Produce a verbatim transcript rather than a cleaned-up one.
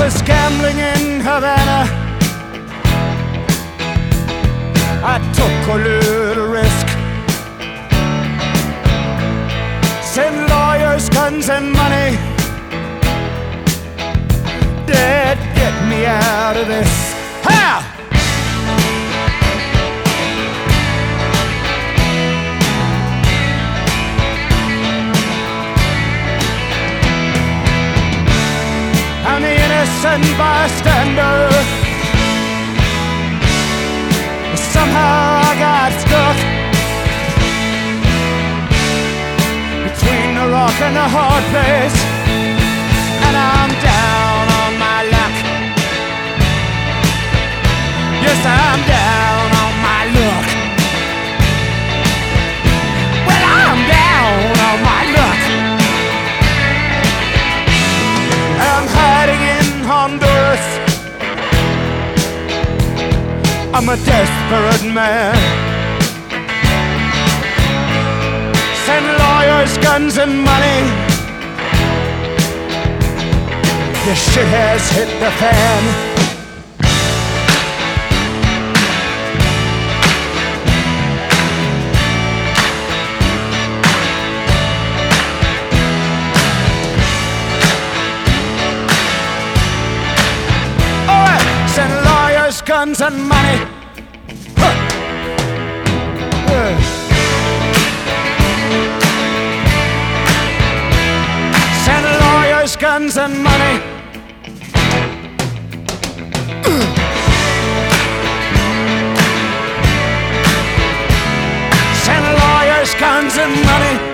was gambling in Havana. I took a little risk. Send lawyers, guns, and money. Dad, get me out of this. Ha! I'm the innocent bystander. Somehow I got stuck between the rock and the hard place, and I'm down on my luck. Yes, I'm down on my luck. Well, I'm down on my luck. I'm hiding in Honduras. I'm a desperate man. Send lawyers, guns, and money. This shit has hit the fan. Guns and money. Huh. Yeah. Send lawyers, guns, and money. Send lawyers, guns, and money.